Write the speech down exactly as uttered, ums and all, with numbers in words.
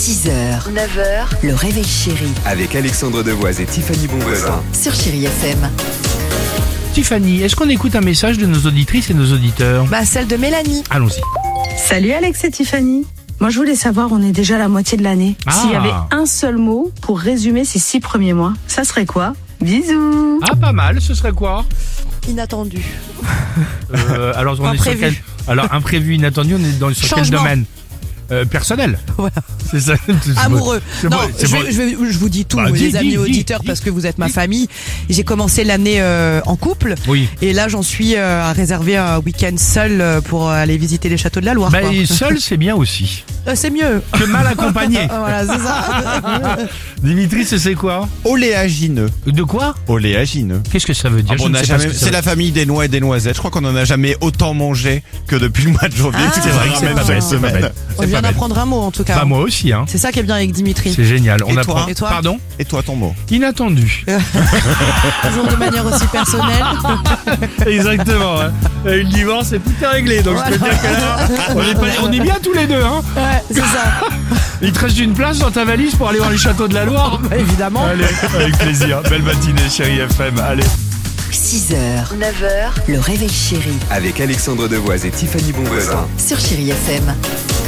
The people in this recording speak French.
six heures, neuf heures, le réveil chéri Avec Alexandre Devoise et Tiffany Bonvoisin. sur Chéri F M. Tiffany, est-ce qu'on écoute un message de nos auditrices et nos auditeurs? Bah, celle de Mélanie. Allons-y. Salut Alex et Tiffany. Moi je voulais savoir, on est déjà à la moitié de l'année. Ah. S'il y avait un seul mot pour résumer ces six premiers mois, ça serait quoi? Bisous. Ah, pas mal, ce serait quoi? Inattendu. euh, Alors, on est sur Imprévu. quel... Alors, imprévu, inattendu, on est dans, sur quel Changement. domaine? euh, Personnel. Voilà. C'est ça. c'est Amoureux. c'est Non, bon, c'est je, bon. vais- je, vais- je vous dis tout, Bah, les dis, amis dis, auditeurs, dis, parce dis. que vous êtes ma famille. J'ai commencé l'année euh, en couple, Oui. et là j'en suis euh, à réserver un week-end seul euh, pour aller visiter les châteaux de la Loire. Bah, quoi. et seul, c'est bien aussi. Euh, c'est mieux. Que mal accompagné. Voilà, c'est ça. Dimitri, c'est quoi? Oléagineux. De quoi? Oléagineux. Qu'est-ce que ça veut dire? Ah bon, Je on ne a sais pas jamais- ce que ça c'est la famille des noix et des noisettes. Je crois qu'on n'en a jamais autant mangé que depuis le mois de janvier. Ah, C'est c'est vrai vrai que que c'est c'est pas pas belle bête, c'est pas semaine. bête. On C'est vient pas bête. d'apprendre un mot en tout cas. Bah, moi aussi, hein. C'est ça qui est bien avec Dimitri. C'est génial. On Et apprend. toi Et toi Pardon? Et toi, ton mot? Inattendu. Toujours de manière aussi personnelle. Exactement. Hein. Et le divorce, c'est tout est réglé. Donc je peux dire que là, on est, pas- on est bien tous les deux. Hein. Ouais, c'est ça. Il te reste une place dans ta valise pour aller voir les châteaux de la Loire? Bah, évidemment. Allez, avec plaisir. Belle matinée, Chéri F M. Allez. six heures, neuf heures, le réveil chéri Avec Alexandre Devoise et Tiffany Bonvoisin. sur Chéri F M.